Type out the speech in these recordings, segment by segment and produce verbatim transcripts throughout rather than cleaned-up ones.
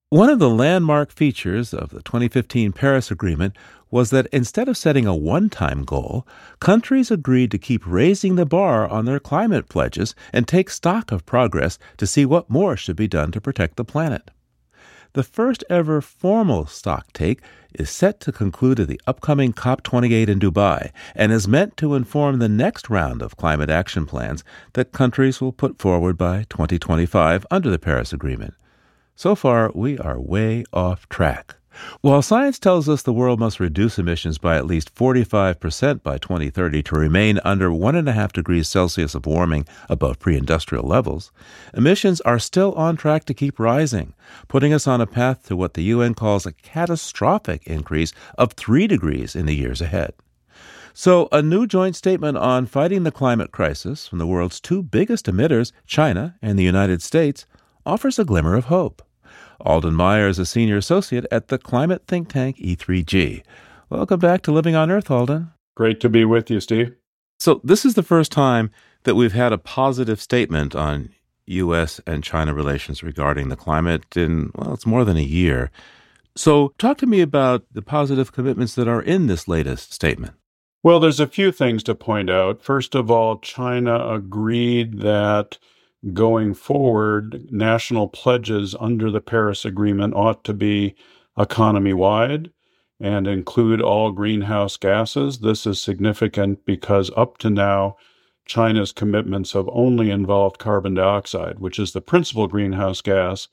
One of the landmark features of the twenty fifteen Paris Agreement was that instead of setting a one time goal, countries agreed to keep raising the bar on their climate pledges and take stock of progress to see what more should be done to protect the planet. The first ever formal stock take is set to conclude at the upcoming COP twenty-eight in Dubai and is meant to inform the next round of climate action plans that countries will put forward by twenty twenty-five under the Paris Agreement. So far, we are way off track. While science tells us the world must reduce emissions by at least forty-five percent by twenty thirty to remain under one point five degrees Celsius of warming above pre-industrial levels, emissions are still on track to keep rising, putting us on a path to what the U N calls a catastrophic increase of three degrees in the years ahead. So, a new joint statement on fighting the climate crisis from the world's two biggest emitters, China and the United States, offers a glimmer of hope. Alden Meyer is a senior associate at the climate think tank E three G. Welcome back to Living on Earth, Alden. Great to be with you, Steve. So this is the first time that we've had a positive statement on U S and China relations regarding the climate in, well, it's more than a year. So talk to me about the positive commitments that are in this latest statement. Well, there's a few things to point out. First of all, China agreed that going forward, national pledges under the Paris Agreement ought to be economy-wide and include all greenhouse gases. This is significant because up to now, China's commitments have only involved carbon dioxide, which is the principal greenhouse gas,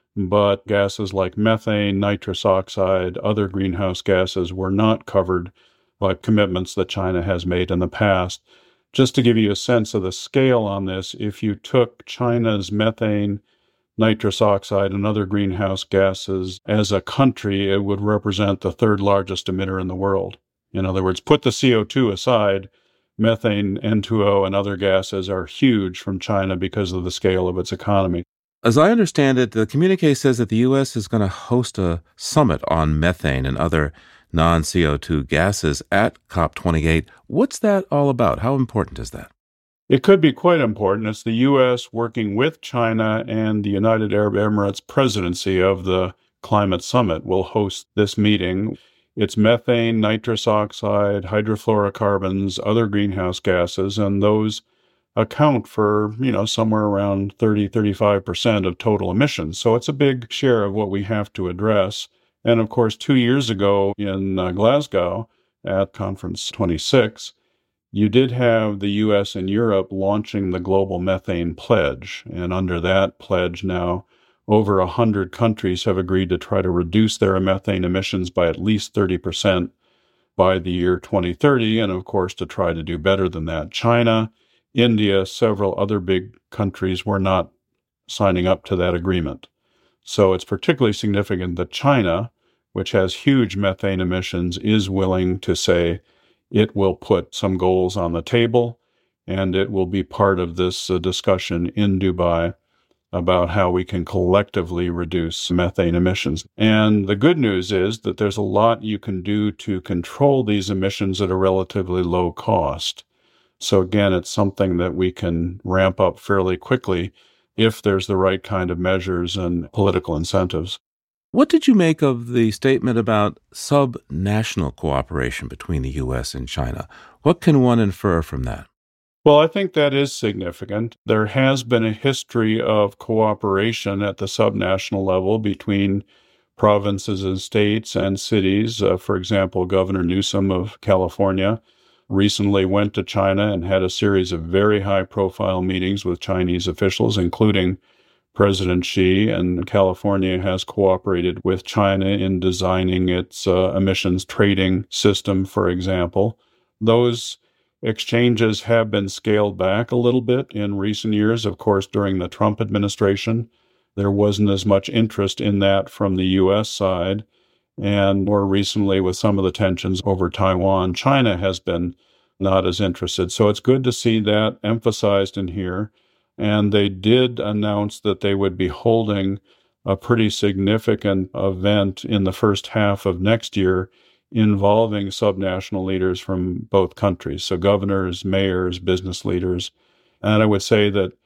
but gases like methane, nitrous oxide, other greenhouse gases were not covered by commitments that China has made in the past. Just to give you a sense of the scale on this, if you took China's methane, nitrous oxide, and other greenhouse gases as a country, it would represent the third largest emitter in the world. In other words, put the C O two aside, methane, N two O, and other gases are huge from China because of the scale of its economy. As I understand it, the communique says that the U S is going to host a summit on methane and other non-C O two gases at COP twenty-eight. What's that all about? How important is that? It could be quite important. It's the U S working with China, and the United Arab Emirates presidency of the Climate Summit will host this meeting. It's methane, nitrous oxide, hydrofluorocarbons, other greenhouse gases, and those account for, you know, somewhere around thirty, thirty-five percent of total emissions. So it's a big share of what we have to address. And of course, two years ago in uh, Glasgow at Conference twenty-six, you did have the U S and Europe launching the Global Methane Pledge. And under that pledge now, over one hundred countries have agreed to try to reduce their methane emissions by at least thirty percent by the year twenty thirty, and of course, to try to do better than that. China, India, several other big countries were not signing up to that agreement. So it's particularly significant that China, which has huge methane emissions, is willing to say it will put some goals on the table, and it will be part of this uh, discussion in Dubai about how we can collectively reduce methane emissions. And the good news is that there's a lot you can do to control these emissions at a relatively low cost. So again, it's something that we can ramp up fairly quickly if there's the right kind of measures and political incentives. What did you make of the statement about sub-national cooperation between the U S and China? What can one infer from that? Well, I think that is significant. There has been a history of cooperation at the subnational level between provinces and states and cities. Uh, for example, Governor Newsom of California recently went to China and had a series of very high-profile meetings with Chinese officials, including President Xi, and California has cooperated with China in designing its uh, emissions trading system, for example. Those exchanges have been scaled back a little bit in recent years. Of course, during the Trump administration, there wasn't as much interest in that from the U S side. And more recently, with some of the tensions over Taiwan, China has been not as interested. So it's good to see that emphasized in here. And they did announce that they would be holding a pretty significant event in the first half of next year involving subnational leaders from both countries. So governors, mayors, business leaders. And I would say that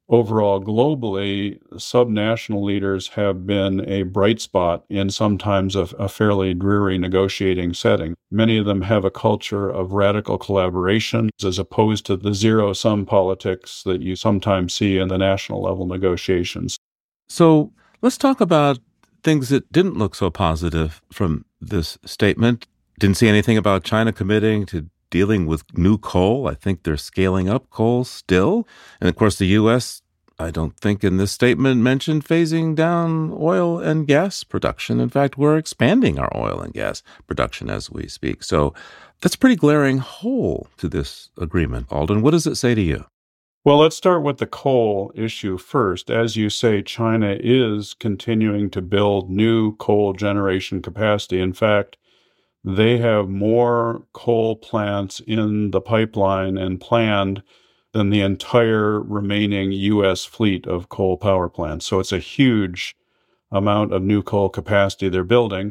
overall, globally, subnational leaders have been a bright spot in sometimes a, a fairly dreary negotiating setting. Many of them have a culture of radical collaboration as opposed to the zero-sum politics that you sometimes see in the national level negotiations. So let's talk about things that didn't look so positive from this statement. Didn't see anything about China committing to dealing with new coal. I think they're scaling up coal still. And of course, the U S, I don't think in this statement mentioned phasing down oil and gas production. In fact, we're expanding our oil and gas production as we speak. So that's a pretty glaring hole to this agreement. Alden, what does it say to you? Well, let's start with the coal issue first. As you say, China is continuing to build new coal generation capacity. In fact, they have more coal plants in the pipeline and planned than the entire remaining U S fleet of coal power plants. So it's a huge amount of new coal capacity they're building.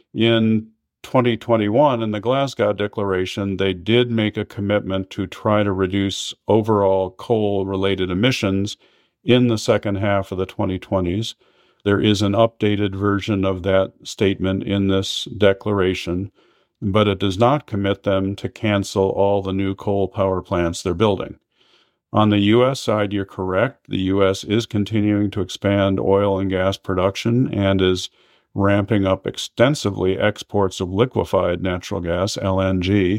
In twenty twenty-one, in the Glasgow Declaration, they did make a commitment to try to reduce overall coal-related emissions in the second half of the twenty twenties. There is an updated version of that statement in this declaration, but it does not commit them to cancel all the new coal power plants they're building. On the U S side, you're correct. The U S is continuing to expand oil and gas production and is ramping up extensively exports of liquefied natural gas, L N G,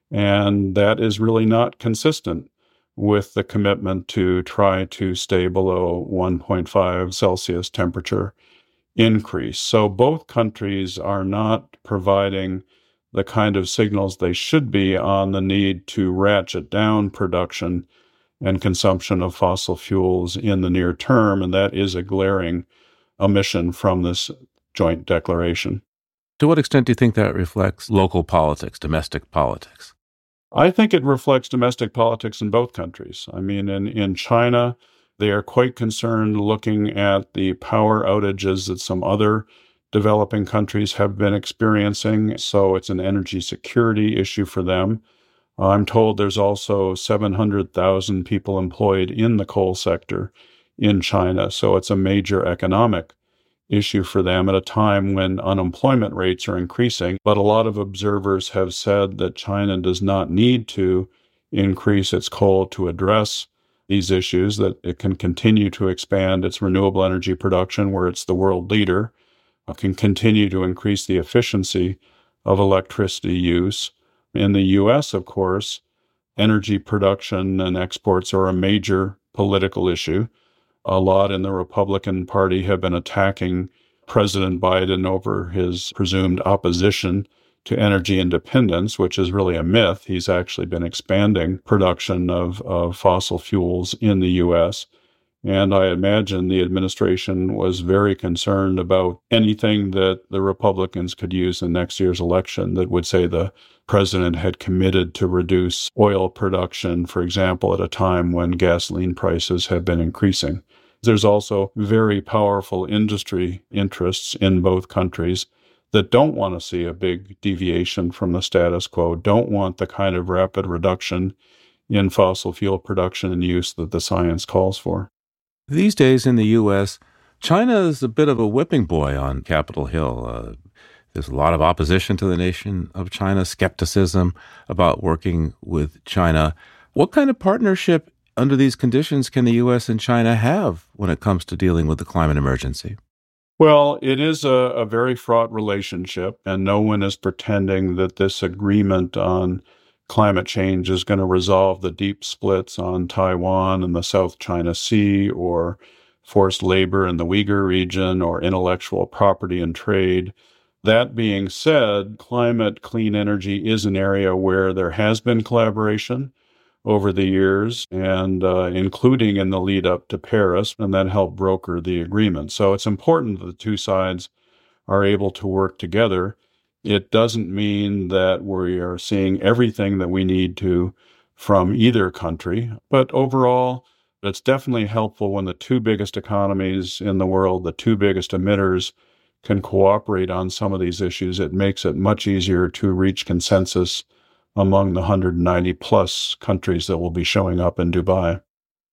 and that is really not consistent with the commitment to try to stay below one point five Celsius temperature increase. So both countries are not providing the kind of signals they should be on the need to ratchet down production and consumption of fossil fuels in the near term, and that is a glaring omission from this joint declaration. To what extent do you think that reflects local politics, domestic politics? I think it reflects domestic politics in both countries. I mean, in, in China, they are quite concerned looking at the power outages that some other developing countries have been experiencing, so it's an energy security issue for them. I'm told there's also seven hundred thousand people employed in the coal sector in China, so it's a major economic issue for them at a time when unemployment rates are increasing. But a lot of observers have said that China does not need to increase its coal to address these issues, that it can continue to expand its renewable energy production where it's the world leader, can continue to increase the efficiency of electricity use. In the U S, of course, energy production and exports are a major political issue. A lot in the Republican Party have been attacking President Biden over his presumed opposition to energy independence, which is really a myth. He's actually been expanding production of, of fossil fuels in the U S, and I imagine the administration was very concerned about anything that the Republicans could use in next year's election that would say the president had committed to reduce oil production, for example, at a time when gasoline prices have been increasing. There's also very powerful industry interests in both countries that don't want to see a big deviation from the status quo, don't want the kind of rapid reduction in fossil fuel production and use that the science calls for. These days in the U S, China is a bit of a whipping boy on Capitol Hill. Uh, there's a lot of opposition to the nation of China, skepticism about working with China. What kind of partnership under these conditions can the U S and China have when it comes to dealing with the climate emergency? Well, it is a, a very fraught relationship, and no one is pretending that this agreement on climate change is going to resolve the deep splits on Taiwan and the South China Sea, or forced labor in the Uyghur region, or intellectual property and trade. That being said, climate clean energy is an area where there has been collaboration over the years, and uh, including in the lead up to Paris, and that helped broker the agreement. So it's important that the two sides are able to work together. It doesn't mean that we are seeing everything that we need to from either country, but overall, it's definitely helpful when the two biggest economies in the world, the two biggest emitters, can cooperate on some of these issues. It makes it much easier to reach consensus among the one hundred ninety plus countries that will be showing up in Dubai.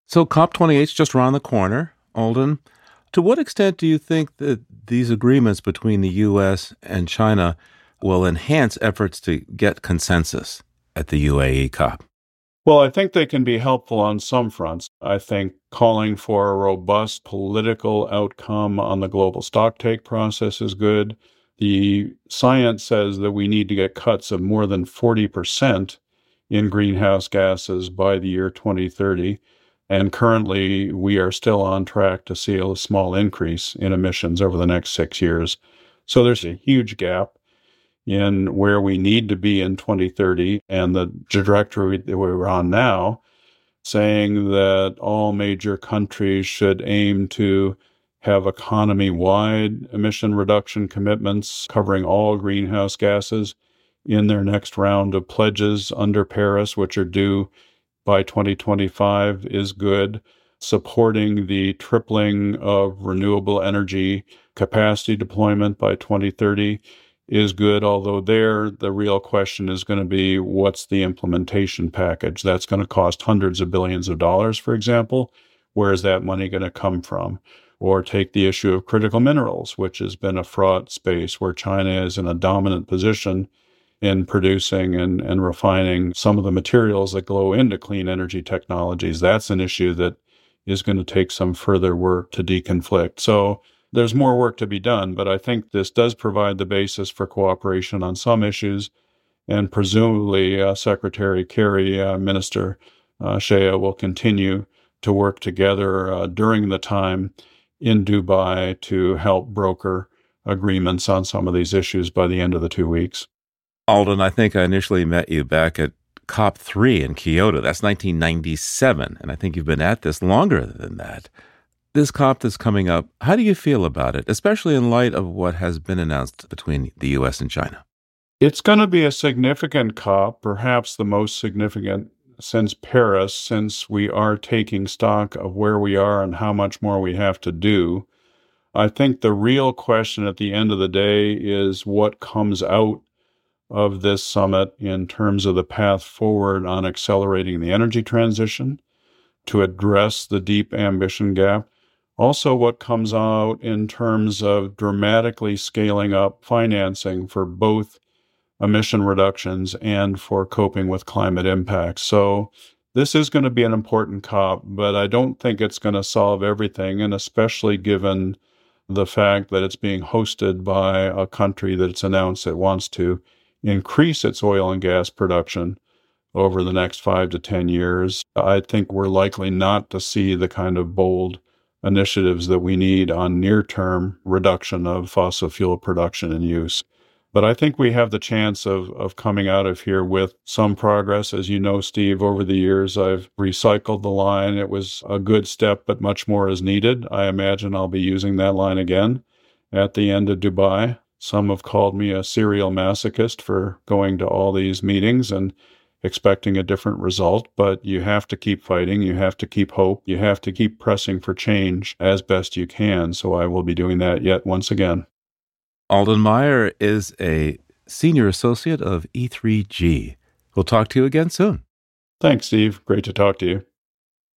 So COP twenty-eight is just around the corner, Alden. To what extent do you think that these agreements between the U S and China will enhance efforts to get consensus at the U A E COP? Well, I think they can be helpful on some fronts. I think calling for a robust political outcome on the global stocktake process is good. The science says that we need to get cuts of more than forty percent in greenhouse gases by the year twenty thirty. And currently, we are still on track to see a small increase in emissions over the next six years. So there's a huge gap in where we need to be in twenty thirty and the trajectory that we're on now, saying that all major countries should aim to have economy-wide emission reduction commitments covering all greenhouse gases in their next round of pledges under Paris, which are due by twenty twenty-five, is good. Supporting the tripling of renewable energy capacity deployment by twenty thirty is good, although there the real question is going to be what's the implementation package. That's going to cost hundreds of billions of dollars, for example. Where is that money going to come from? Or take the issue of critical minerals, which has been a fraught space where China is in a dominant position in producing and, and refining some of the materials that go into clean energy technologies. That's an issue that is going to take some further work to deconflict. So there's more work to be done, but I think this does provide the basis for cooperation on some issues, and presumably uh, Secretary Kerry, uh, Minister uh, Shea will continue to work together uh, during the time in Dubai to help broker agreements on some of these issues by the end of the two weeks. Alden, I think I initially met you back at COP three in Kyoto. That's nineteen ninety-seven, and I think you've been at this longer than that. This COP that's coming up, how do you feel about it, especially in light of what has been announced between the U S and China? It's going to be a significant COP, perhaps the most significant since Paris, since we are taking stock of where we are and how much more we have to do. I think the real question at the end of the day is what comes out of this summit in terms of the path forward on accelerating the energy transition to address the deep ambition gap. Also, what comes out in terms of dramatically scaling up financing for both emission reductions and for coping with climate impacts. So this is going to be an important COP, but I don't think it's going to solve everything, and especially given the fact that it's being hosted by a country that's announced it wants to increase its oil and gas production over the next five to ten years. I think we're likely not to see the kind of bold initiatives that we need on near-term reduction of fossil fuel production and use. But I think we have the chance of, of coming out of here with some progress. As you know, Steve, over the years, I've recycled the line. It was a good step, but much more is needed. I imagine I'll be using that line again at the end of Dubai. Some have called me a serial masochist for going to all these meetings and expecting a different result, but you have to keep fighting. You have to keep hope. You have to keep pressing for change as best you can. So I will be doing that yet once again. Alden Meyer is a senior associate of E three G. We'll talk to you again soon. Thanks, Steve. Great to talk to you.